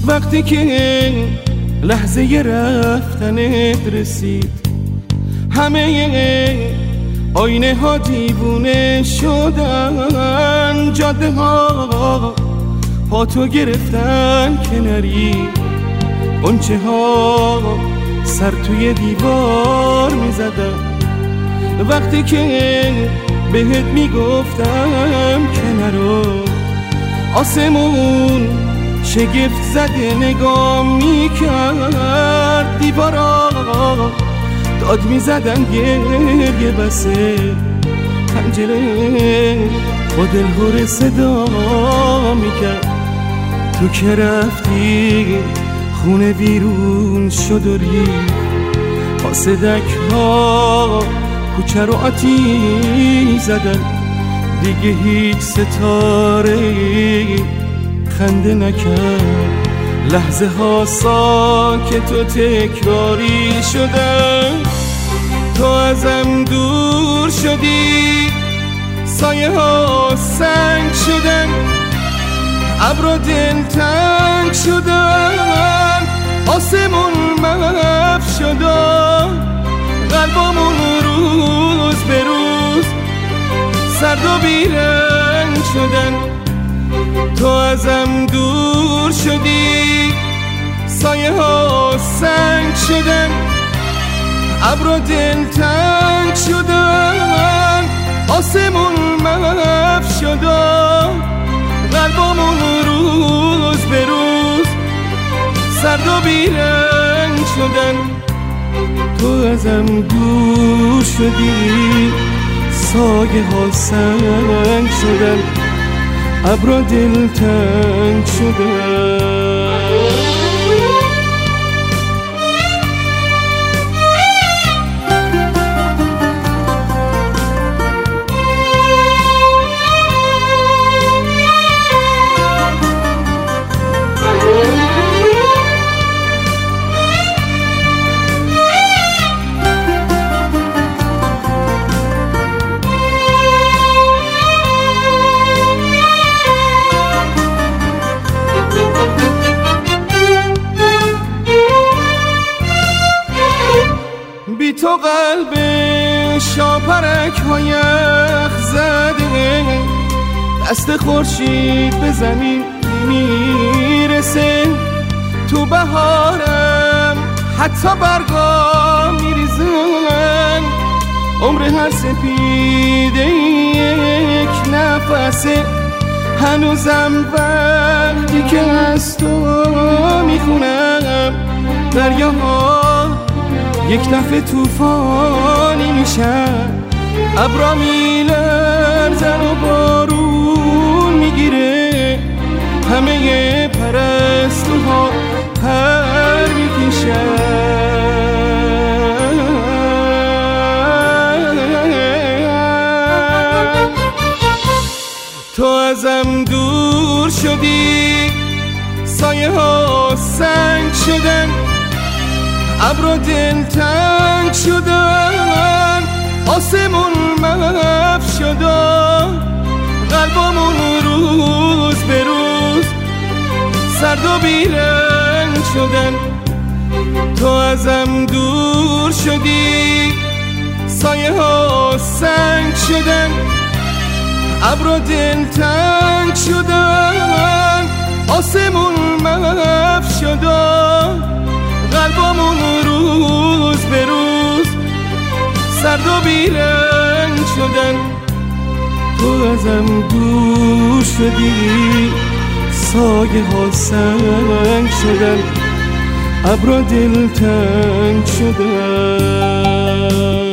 وقتی که لحظه رفتنت رسید همه آینه ها دیوونه شدن، جاده ها پاتو گرفتن که نری، غنچه ها سر توی دیوار می زدن. وقتی که بهت می گفتم که نرو، آسمون شگفت زده نگاه می کرد، دیوارا داد می زدن گریه بسه، پنجره با دلهوره صدا می کرد. تو که رفتی خونه ویرون شد و ریخت، حاسدک ها کوچه رو آتیش زدن، دیگه هیچ ستاره خنده نکرد. لحظه ها ساکت و تکراری شدن، تو ازم دور شدی، سایه ها سنگ شدن، ابرا دل تنگ شدن، آسمون محو شدن، قلبامون روز به روز سرد و بیرنگ شدن. تو ازم دور شدی، سایه ها سنگ شدن، ابرا دل تنگ شدن، آسمون محو شدن، قلبامون روز به روز سرد و بیرنگ شدن. تو ازم دور شدی، سایه ها سنگ شدن، ابرا دل تنگ شدن. بی تو قلب شاپرک های یخ زده، دست خورشید به زمین میرسه، تو بهارم حتی برگا میریزن، عمر هر سپیده یک نفسه، هنوزم وقتی که از تو میخونم دریاها یک دفعه توفانی میشن، ابرا میلرزن و بارون میگیره، همه پرستوها پر میکشن. تو ازم دور شدی، سایه ها سنگ شدن، ابرا دل تنگ شدن، آسمون محو شدن، قلبامون روز به روز سرد و بیرنگ شدن. تو ازم دور شدی، سایه ها سنگ شدن، ابرا دل تنگ شدن، آسمون محو شدن، قلبامون روز به روز سرد و بیرنگ شدن. تو ازم دور شدی، سایه ها سنگ شدن، ابرا دل تنگ شدن.